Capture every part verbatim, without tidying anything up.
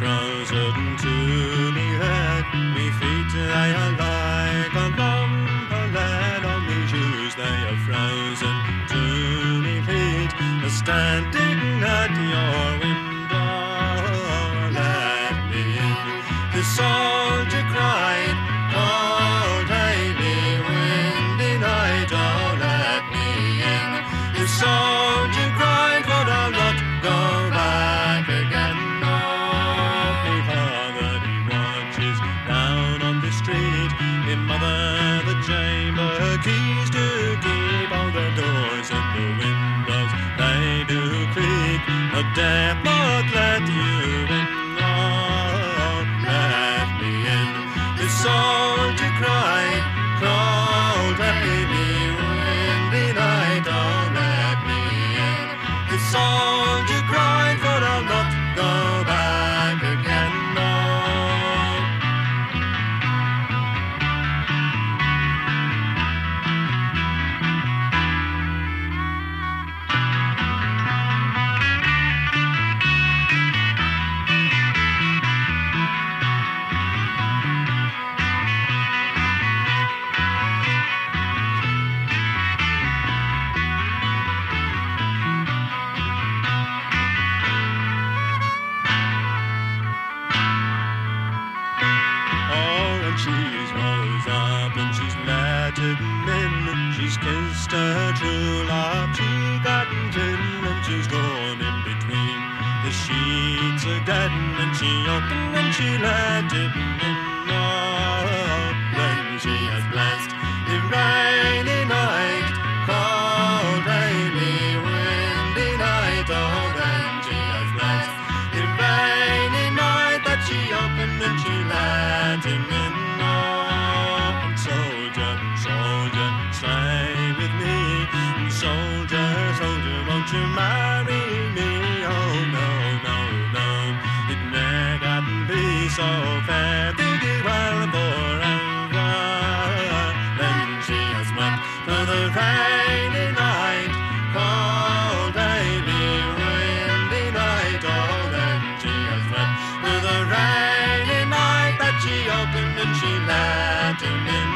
frozen to the earth. Me feet they are like a lump of lead. On me shoes they are frozen to me feet. Standing at your window, let me in. The soldier cried, cold, rainy, windy night, oh, let me in. The soldier cried, but I'll not go back again. No, me father, he watches down on the street. Me mother, the chamber keys to keep all the doors and the windows, they do creak. No dare not let you in. Oh, let me in. The soldier cried, cold, rainy, windy night, oh, let me in. The soldier cried, but I'll not go back again, no. She's rose up and she's let him in. She's kissed her true love cheek and chin, and she's drawn in between the sheets again, and she opened and she let him in. Oh, when she has blessed the rainy night, cold, rainy, windy night, oh, then she has blessed the rainy night that she opened and she let him in. Soldier, soldier, stay with me. Soldier, soldier, won't you marry me? Oh, no, no, no, it may not be so fair. Think it well forever. Then she has wept for the rainy night, cold, rainy, windy night. Oh, then she has wept for the rainy night that she opened and she let him in.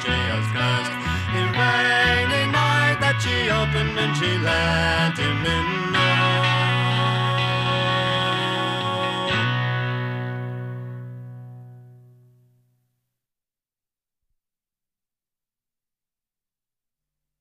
She opened and she let him in.